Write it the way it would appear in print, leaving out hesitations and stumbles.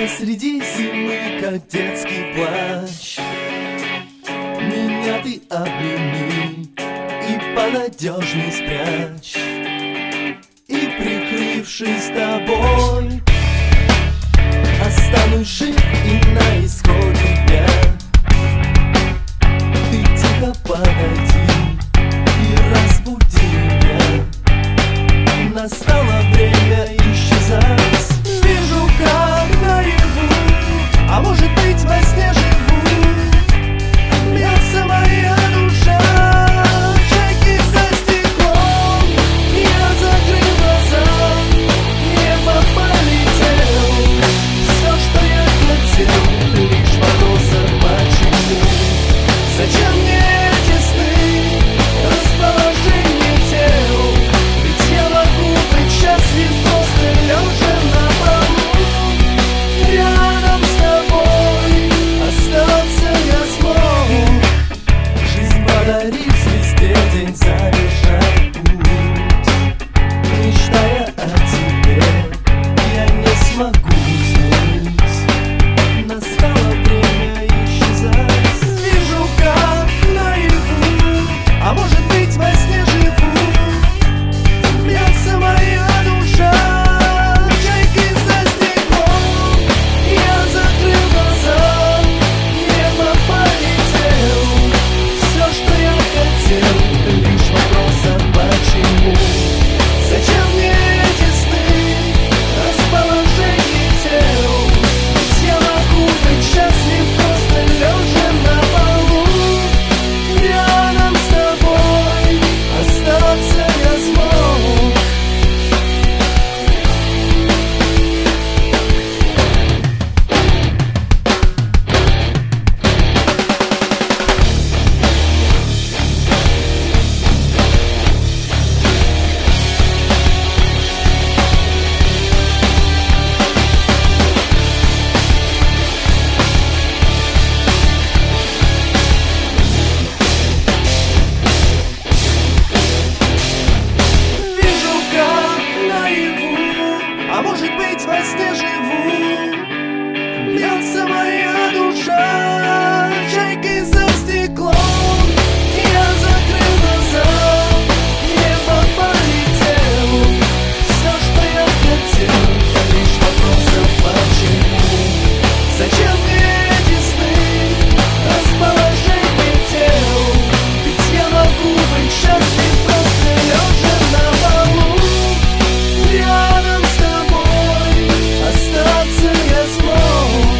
Посреди зимы, как детский плач, меня ты обними и понадежней спрячь. И прикрывшись тобой, останусь жив и на исходе дня. Ты тихо подойди и разбуди меня. Настало время исчезать. Вижу, как наяву, а может быть во сне живу. Бьется моя душа, чайки за стеклом. Я закрыл глаза, небо полетел. Все, что я хотел, лишь вопросов почему. Зачем мне эти сны, расположение тел? Ведь я могу быть счастлив просто лежа на полу. Рядом с тобой остаться я смог. Жизнь подарив звезде день завершать путь. Мечтая о тебе, я не смогу уснуть. Настало время исчезать. Вижу, как наяву, а может быть во сне живу. Бьется моя душа, чайки за стеклом. Я закрыл глаза, небо полетел. Все, что я хотел, лишь вопросов почему. Зачем мне эти сны, расположение тел? Ведь я могу быть счастлив просто лежа на полу. Рядом с тобой остаться я смог. Вижу, как наяву, а может быть во сне живу. Бьется моя душа, чайки за стеклом. Я закрыл глаза, небо полетел. Все, что я хотел, лишь вопросов почему. Зачем мне эти сны, расположение тел? Ведь я могу быть счастлив просто лежа на полу. Рядом с тобой остаться я смог.